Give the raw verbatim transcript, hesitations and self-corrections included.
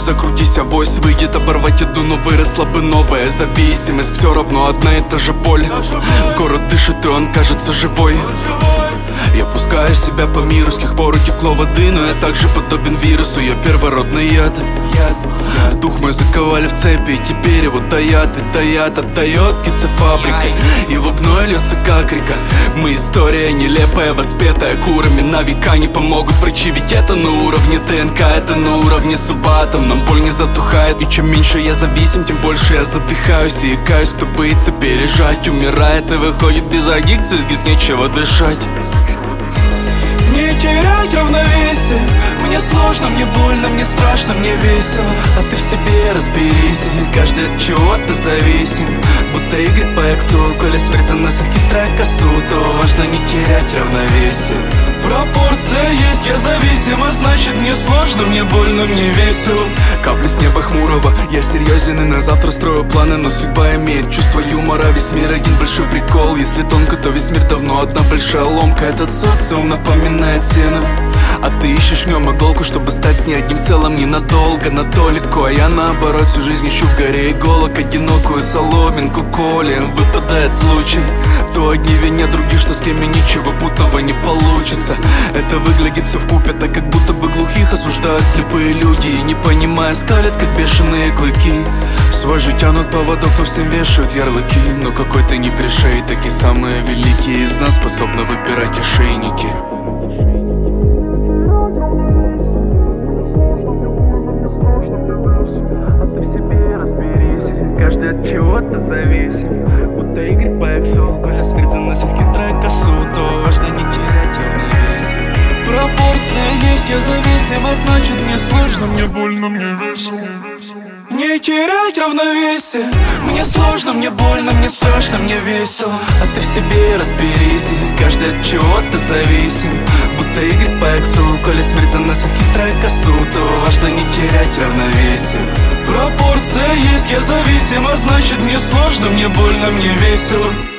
закрутись, авось выйдет оборвать еду, но выросла бы новая зависимость. Все равно одна и та же боль. Город дышит, и он кажется живой. Я пускаю себя по миру, с тех пор утекло воды, но я также подобен вирусу, я первородный яд. Дух мой заковали в цепи, и теперь его таят и таят, отдает птицефабрикой. Его гной льется как река. Мы история нелепая, воспетая курами. На века не помогут врачи, ведь это на уровне ДНК, это на уровне субатом. Нам боль не затухает, и чем меньше я зависим, тем больше я задыхаюсь и икаюсь. Кто боится пережать, умирает и выходит без аддикции, здесь нечего дышать. Не терять равновесие. Мне сложно, мне больно, мне страшно, мне весело. А ты в себе разберись, каждый от чего-то зависим. Будто игры по эксу, коли смерть заносит хитрая косу, то важно не терять равновесие. Пропорция есть, я зависим, а значит мне сложно, мне больно, мне весело. Капли с неба хмурого, я серьезен и на завтра строю планы, но судьба имеет чувство юмора. Весь мир один большой прикол, если тонко, то весь мир давно одна большая ломка. Этот социум напоминает сено, а ты ищешь в нем иголку, чтобы стать с ней одним целым ненадолго, на толику. А я наоборот всю жизнь ищу в горе иголок одинокую соломинку. Коли выпадает случай, то одни винят других, что с кем ничего путного не получится. Это выглядит все вкупе, так как будто бы глухих осуждают слепые люди, и не понимая скалят, как бешеные клыки. В свой же тянут поводок, но всем вешают ярлыки. Но какой-то не при шее, такие самые великие из нас способны выпирать ошейники. Каждый от чего-то зависим. Будто игры по эксу, коли смерть заносит хитрая косу, то важно не терять равновесие. Пропорция есть, я зависим, а значит мне сложно, мне больно, мне весело. Не терять равновесие. Мне сложно, мне больно, мне страшно, мне весело. А ты в себе разберись, каждый от чего-то зависим. Будто игры по эксу, коли смерть заносит хитрая косу, то важно не терять равновесие. Пропорция есть, я зависим, а значит мне сложно, мне больно, мне весело.